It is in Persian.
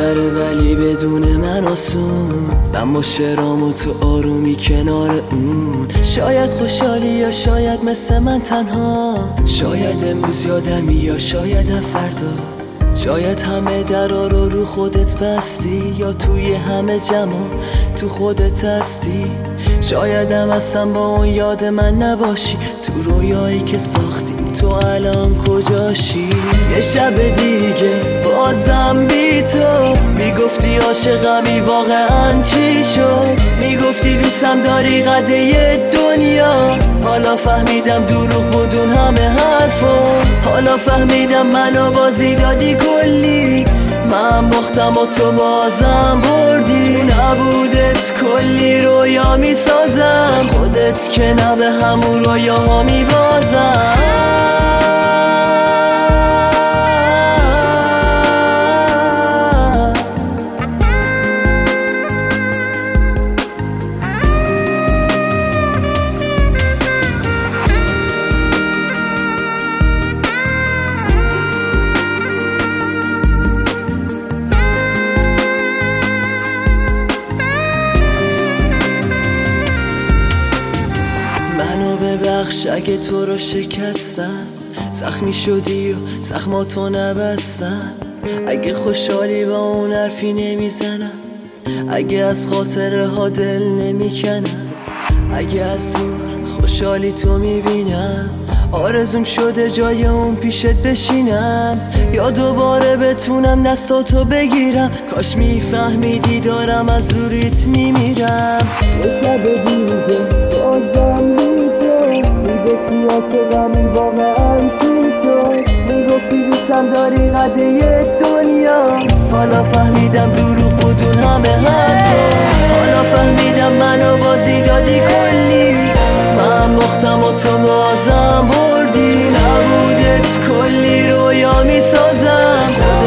داره ولی بدون من آسون. من با شرام و تو آرومی کنار اون. شاید خوشحالی یا شاید مثل من تنها. شاید امروز یادمی یا شاید فردا. شاید همه درا رو خودت بستی، یا توی همه جمع تو خودت هستی. شاید هم اصلا با اون یاد من نباشی. تو رویایی که ساختیم تو الان کجاشی؟ یه شب دیگه بازم بی تو میگفتی عاشقمی، واقعا چی شد؟ میگفتی دوستم داری قده دنیا. حالا فهمیدم دروغ بودون همه حرفا. حالا فهمیدم منو بازی دادی کلی. من باختم و تو بازم بردی. نبودت کلی رویا میسازم، خودت که نه به همون رویاها میبازم. منو ببخش اگه تو رو شکستم، زخمی شدی و زخماتو نبستم. اگه خوشحالی با اون حرفی نمیزنم، اگه از خاطره ها دل نمیکنم، اگه از دور خوشحالی تو میبینم. آرزوم شده جای اون پیشت بشینم، یا دوباره بتونم دستاتو بگیرم. کاش میفهمیدی دارم از دوریت میمیرم. یه شب دیگه بازم میگفتی عاشقمی، واقعا چی شد؟ میگفتی دوستم داری قده دنیا. حالا فهمیدم دروغ بودون همه حرفا. حالا فهمیدم منو بازی دادی کلی. من باختم و تو بازم بردی. نبودت کلی رویا میسازم.